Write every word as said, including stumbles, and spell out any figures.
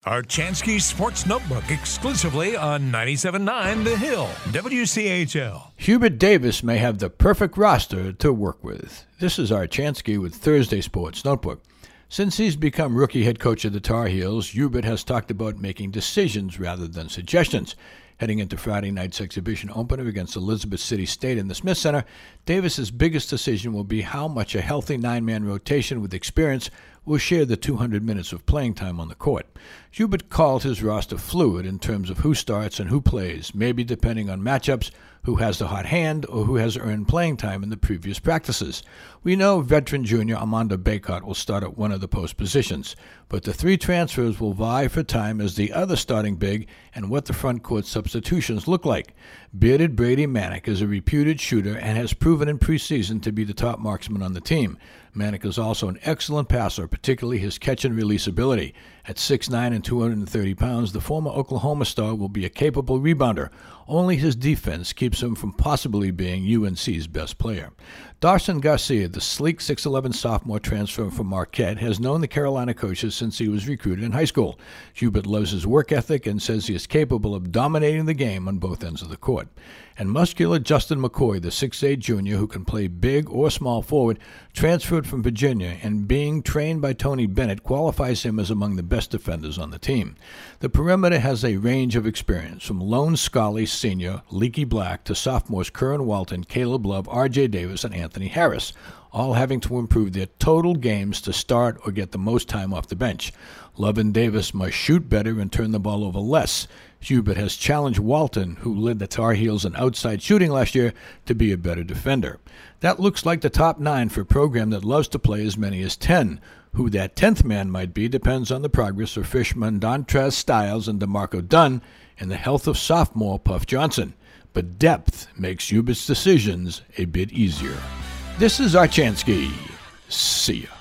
Archansky Sports Notebook exclusively on ninety-seven point nine The Hill, W C H L. Hubert Davis may have the perfect roster to work with. This is Archansky with Thursday Sports Notebook. Since he's become rookie head coach of the Tar Heels, Hubert has talked about making decisions rather than suggestions. Heading into Friday night's exhibition opener against Elizabeth City State in the Smith Center, Davis's biggest decision will be how much a healthy nine-man rotation with experience will share the two hundred minutes of playing time on the court. Hubert called his roster fluid in terms of who starts and who plays, maybe depending on matchups, who has the hot hand, or who has earned playing time in the previous practices. We know veteran junior Armando Bacot will start at one of the post positions, but the three transfers will vie for time as the other starting big and what the front court substitutions look like. Bearded Brady Manick is a reputed shooter and has proven in preseason to be the top marksman on the team. Manick is also an excellent passer, particularly his catch-and-release ability. At six nine and two hundred thirty pounds, the former Oklahoma star will be a capable rebounder. Only his defense keeps him from possibly being U N C's best player. Darson Garcia, the sleek six eleven sophomore transfer from Marquette, has known the Carolina coaches since he was recruited in high school. Hubert loves his work ethic and says he is capable of dominating the game on both ends of the court. And muscular Justin McCoy, the six eight junior who can play big or small forward, transferred from Virginia and being trained by Tony Bennett qualifies him as among the best defenders on the team. The perimeter has a range of experience, from lone Scully senior Leaky Black to sophomores Curran Walton, Caleb Love, R J Davis, and Anthony Harris, all having to improve their total games to start or get the most time off the bench. Love and Davis must shoot better and turn the ball over less. Hubert has challenged Walton, who led the Tar Heels in outside shooting last year, to be a better defender. That looks like the top nine for a program that loves to play as many as ten. Who that tenth man might be depends on the progress of Fishman, Dontrez Styles, and DeMarco Dunn, and the health of sophomore Puff Johnson. But depth makes Hubert's decisions a bit easier. This is Archansky. See ya.